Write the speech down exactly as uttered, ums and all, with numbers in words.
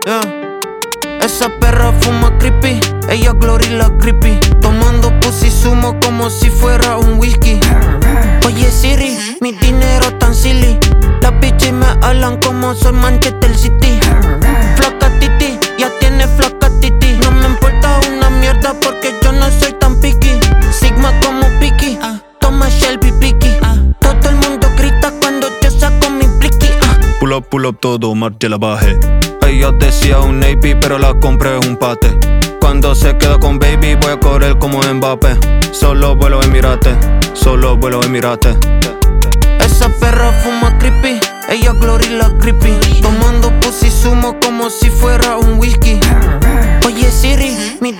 yeah. Esa perra fuma creepy, ella glory la creepy. Tomando pussy sumo como si fuera un whisky. Oye Siri, mi dinero tan silly. Las bitches me hablan como soy Manchester City. Flaca titi, ya tiene flaca titi. No me importa una mierda porque yo no soy tan picky. Sigma como Piki, toma Shelby Picky. Todo el mundo grita cuando yo saco mi blicky. Pull up, pull up todo, marcha la baje. Ella decía un Navy, pero la compré un pate. Cuando se queda con baby, voy a correr como Mbappé. Solo vuelo Emirate, solo vuelo Emirate. Esa perra fuma creepy, ella glory la creepy. Tomando pussy sumo como si fuera un whisky. Oye Siri, mi